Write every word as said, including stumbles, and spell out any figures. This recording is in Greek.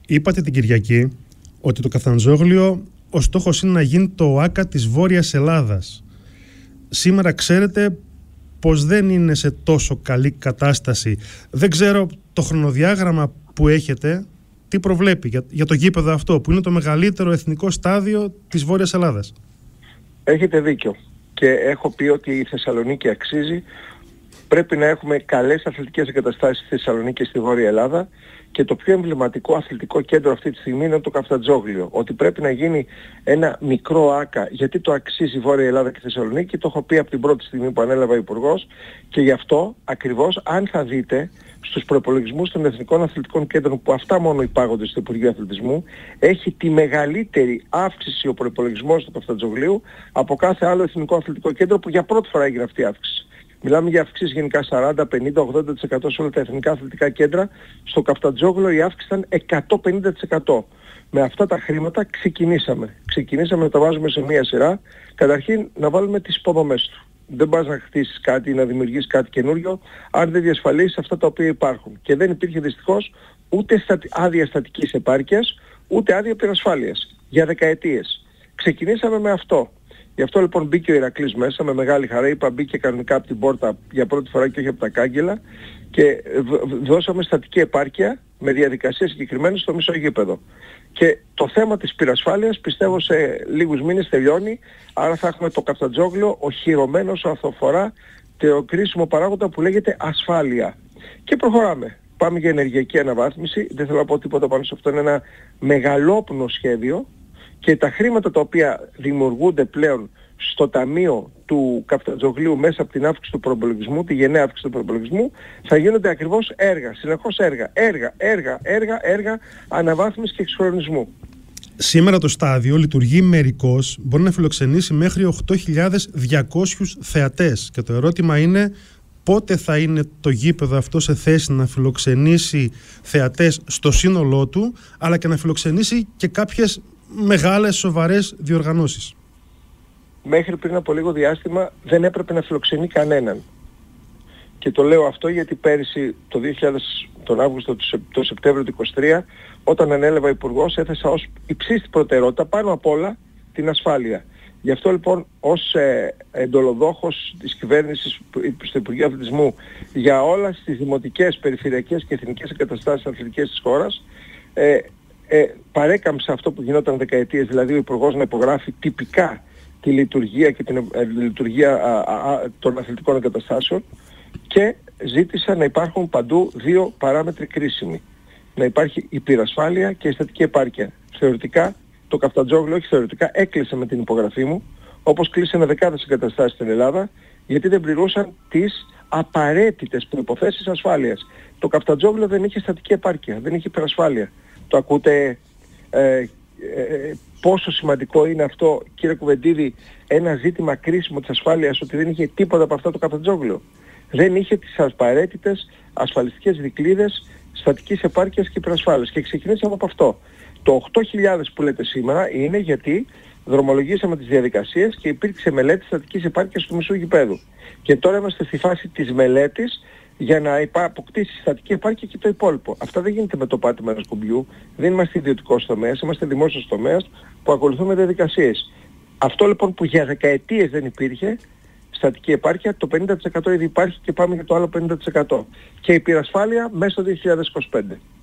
Είπατε την Κυριακή ότι το Καφταντζόγλιο ο στόχος είναι να γίνει το ΟΑΚΑ της Βόρειας Ελλάδας. Σήμερα ξέρετε πως δεν είναι σε τόσο καλή κατάσταση. Δεν ξέρω το χρονοδιάγραμμα που έχετε, τι προβλέπει για, για το γήπεδο αυτό, που είναι το μεγαλύτερο εθνικό στάδιο της Βόρειας Ελλάδας. Έχετε δίκιο και έχω πει ότι η Θεσσαλονίκη αξίζει. Πρέπει να έχουμε καλές αθλητικές εγκαταστάσεις στη Θεσσαλονίκη και στη Βόρεια Ελλάδα και το πιο εμβληματικό αθλητικό κέντρο αυτή τη στιγμή είναι το Καφταντζόγλιο. Ότι πρέπει να γίνει ένα μικρό ΆΚΑ, γιατί το αξίζει η Βόρεια Ελλάδα και η Θεσσαλονίκη, το έχω πει από την πρώτη στιγμή που ανέλαβα υπουργός και γι' αυτό ακριβώς, αν θα δείτε στους προϋπολογισμούς των εθνικών αθλητικών κέντρων, που αυτά μόνο υπάγονται στο Υπουργείο Αθλητισμού, έχει τη μεγαλύτερη αύξηση ο προϋπολογισμός του Καφταντζογλίου από κάθε άλλο εθνικό αθλητικό κέντρο, που για πρώτη φορά έγινε αυτή η αύξηση. Μιλάμε για αυξήσεις γενικά σαράντα, πενήντα, ογδόντα τοις εκατό σε όλα τα εθνικά αθλητικά κέντρα. Στο Καφταντζόγλιο η αύξηση ήταν εκατόν πενήντα τοις εκατό. Με αυτά τα χρήματα ξεκινήσαμε. Ξεκινήσαμε να τα βάζουμε σε μία σειρά. Καταρχήν να βάλουμε τις υποδομές του. Δεν πας να χτίσεις κάτι ή να δημιουργήσεις κάτι καινούριο αν δεν διασφαλίσεις αυτά τα οποία υπάρχουν. Και δεν υπήρχε δυστυχώς ούτε άδεια στατικής επάρκειας, ούτε άδεια πυρασφάλειας για δεκαετίες. Ξεκινήσαμε με αυτό. Γι' αυτό λοιπόν μπήκε ο Ηρακλής μέσα με μεγάλη χαρά. Είπα μπήκε κανονικά από την πόρτα για πρώτη φορά και όχι από τα κάγκελα και δώσαμε στατική επάρκεια με διαδικασίες συγκεκριμένες στο μισό γήπεδο. Και το θέμα της πυρασφάλειας πιστεύω σε λίγους μήνες τελειώνει, άρα θα έχουμε το Καφταντζόγλιο οχυρωμένο όσο αυτό αφορά το κρίσιμο παράγοντα που λέγεται ασφάλεια. Και προχωράμε. Πάμε για ενεργειακή αναβάθμιση. Δεν θέλω να πω τίποτα πάνω σε αυτό. Είναι ένα μεγαλόπνο σχέδιο. Και τα χρήματα τα οποία δημιουργούνται πλέον στο ταμείο του Καφταντζογλίου μέσα από την αύξηση του προϋπολογισμού, τη γενναία αύξηση του προϋπολογισμού, θα γίνονται ακριβώς έργα, συνεχώς έργα, έργα, έργα, έργα, έργα αναβάθμισης και εξυγχρονισμού. Σήμερα το στάδιο λειτουργεί μερικώς, μπορεί να φιλοξενήσει μέχρι οκτώ χιλιάδες διακόσιους θεατές και το ερώτημα είναι πότε θα είναι το γήπεδο αυτό σε θέση να φιλοξενήσει θεατές στο σύνολό του, αλλά και να φιλοξενήσει και κάποιες μεγάλες σοβαρές διοργανώσεις. Μέχρι πριν από λίγο διάστημα δεν έπρεπε να φιλοξενεί κανέναν. Και το λέω αυτό γιατί πέρυσι το δύο χιλιάδες, τον Αύγουστο, το Σεπτέμβριο του είκοσι τρία, όταν ανέλαβα υπουργός, έθεσα ως υψίστη προτεραιότητα πάνω απ' όλα την ασφάλεια. Γι' αυτό λοιπόν ως ε, εντολοδόχος της κυβέρνησης στο Υπουργείο Αθλητισμού για όλα τις δημοτικές, περιφερειακές και εθνικές εγκαταστάσεις αθλητικές της χώρας, ε, Ε, παρέκαμψε αυτό που γινόταν δεκαετίες, δηλαδή ο υπουργός να υπογράφει τυπικά τη λειτουργία και την ε, λειτουργία α, α, των αθλητικών εγκαταστάσεων και ζήτησα να υπάρχουν παντού δύο παράμετροι κρίσιμοι. Να υπάρχει η πυρασφάλεια και η στατική επάρκεια. Θεωρητικά, το Καφταντζόγλιο, όχι θεωρητικά, έκλεισε με την υπογραφή μου, όπως κλείσανε δεκάδες εγκαταστάσεις στην Ελλάδα, γιατί δεν πληρούσαν τις απαραίτητες προϋποθέσεις ασφάλειας. Το Καφταντζόγλιο δεν είχε στατική επάρκεια, δεν είχε πυρασφάλεια. Το ακούτε ε, ε, πόσο σημαντικό είναι αυτό, κύριε Κουβεντίδη, ένα ζήτημα κρίσιμο της ασφάλειας, ότι δεν είχε τίποτα από αυτό το Καφταντζόγλιο. Δεν είχε τις απαραίτητες ασφαλιστικές δικλείδες στατικής επάρκειας και υπερασφάλειας. Και ξεκινήσαμε από αυτό. Το οκτώ χιλιάδες που λέτε σήμερα είναι γιατί δρομολογήσαμε τις διαδικασίες και υπήρξε μελέτη στατικής επάρκειας του μισού γηπέδου. Και τώρα είμαστε στη φάση της μελέτης για να αποκτήσει στατική επάρκεια και το υπόλοιπο. Αυτά δεν γίνεται με το πάτημα ενός κουμπιού. Δεν είμαστε ιδιωτικός τομέας, είμαστε δημόσιος τομέας που ακολουθούμε διαδικασίες. Αυτό λοιπόν που για δεκαετίες δεν υπήρχε, στατική επάρκεια, το πενήντα τοις εκατό ήδη υπάρχει και πάμε για το άλλο πενήντα τοις εκατό. Και η πυρασφάλεια μέσα στο δύο χιλιάδες είκοσι πέντε.